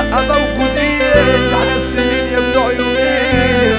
موجودين على السنين يا بتوع يومين.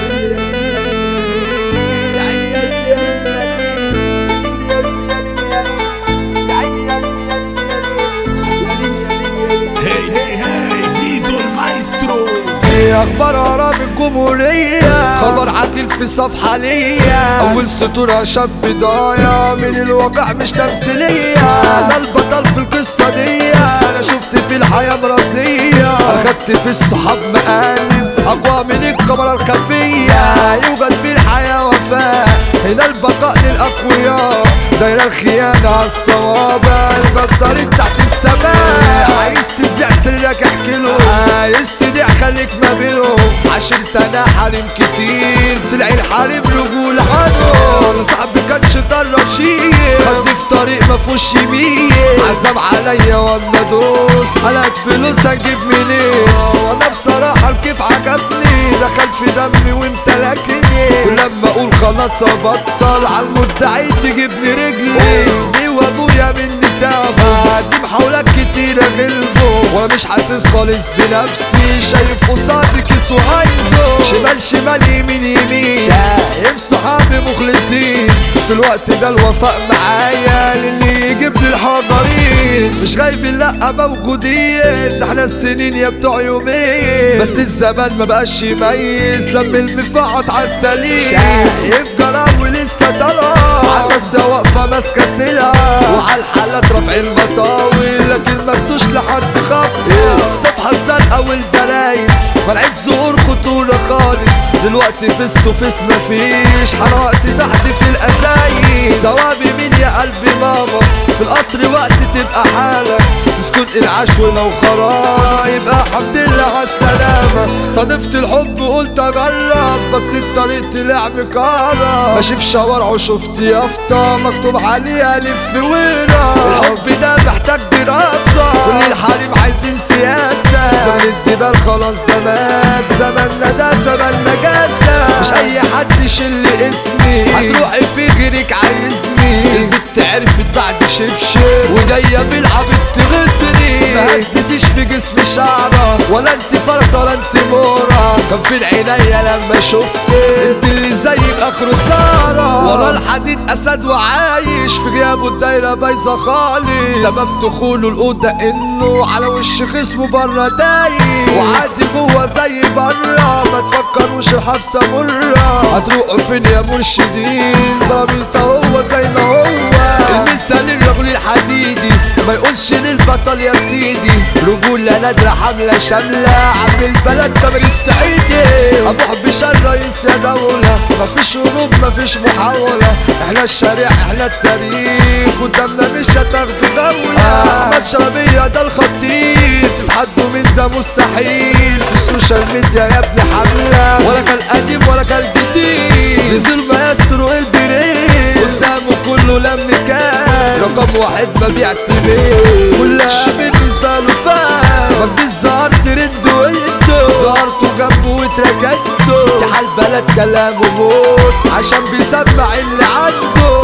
زيزو المايسترو. اخبار عرب الجمهورية، خبر عاجل في صفحة ليا، اول سطور شاب ضايع من الواقع مش تمثيلية. انا البطل في القصة دي، انا شفت في الحياة مرازية، اخدت في الصحاب مقالب اقوى من الكاميرا الخفية. يوجد في الحياة وفاء، هنا البقاء للاقوياء، دايرة الخيانة عالصوابع، الغدارين تحت السماء. عايز تذيع سرك احكيله، عايز تديع خليك ما بينهم. عشرت انا حريم كتير، تلاقي الحريم رجول عنه. صاحبي كان شيطان رشيد، خدني في طريق مفهوش يمين. عزم عليا وانا دوست، قلقت فلوس هجيب منين. وانا بصراحة الكيف عجبني، دخل في دمي وامتلكني. كل لما اقول خلاص ابطل، عالمدعي تجيبني رجلي. دي وابويا مني تابع، دي محاولات كتيرة غلبه، وانا مش حاسس خالص بنفسي. شايف قصادي كيس وهايزو، شمال شمال يمين يمين. شايف صحابي مخلصين، في الوقت ده الوفاء معايا للي يجيب لي الحضرين. مش غايبين لأ موجودين، ده احنا السنين يا بتوع يومين. بس الزمان ما بقاش يميز لما المفعص عالسليم. شايف جراوي لسه طالعة، عالناس واقفة ماسكة سلعة، وعالحالات رافع المطاوي، لكن مكتوش لحد خطوة. الصفحة الزرقا والبرايز ملعب ظهور خطورة خالص، دلوقتي فيس تو فيس مفيش، حرقت تحت في الأزايز. ثوابي مين يا قلبي ماما، في القطر وقت تبقى حالك، تسكت العشو لو خراب، يبقى الحمد لله عالسلامة. صادفت الحب قلت اجرب، بس الطريق طلع مكرر. ماشي في شوارعه شفت يافطة مكتوب عليها لف ورا. الحب ده محتاج دراسة، كل الحريم عايزين سياسة. زمن الدبال خلاص ده مات، زماننا ده زمن نجاسة. مش اي حد يشيل اسمي، هتروحي في غيرك عايزني. البت عرفت بعد شبشب، وجاية بالعبيط تغسني. ما هزتيش في جسمي شعرة، ولا انت فرصة ولا انت مورة. كان في العناية لما شفتك، انت اللي زيك اخر سارة. ورا الحديد اسد وعايش، في غيابه الدايرة بايظة خالص. سبب دخوله الأوضة انه على وش خصمه برا دايس، وعادي جوه زي برا. ما تفكروش الحبسة مرة، هتروحوا فين يا مرشدين؟ ضميرته هو زي ما هو. المثال الرجل الحديدي، ما يقولش للبطل يا سيدي. رجولة نادرة حملة شاملة، عم البلد تامر السعيدي. ابوح بشار رئيس يا دولة، مفيش هروب مفيش محاولة. احنا الشارع احنا التاريخ، قدامنا مش هتاخدوا دولة. احمد شربية ده الخطير، تتحدوا من ده مستحيل. في السوشيال ميديا يا ابن حملة، ولا كان قديم ولا كان جديد. زيزو المايسترو البريد، قدامه كله لم كان. رقم واحد ما بيعتمد، كلها بالنسبة له فان. مجدي ظهر ترند وانتو، ظهرتوا جنبه واتركنتوا. تحال بلد كلامه موت، عشان بيسمع اللي عنده.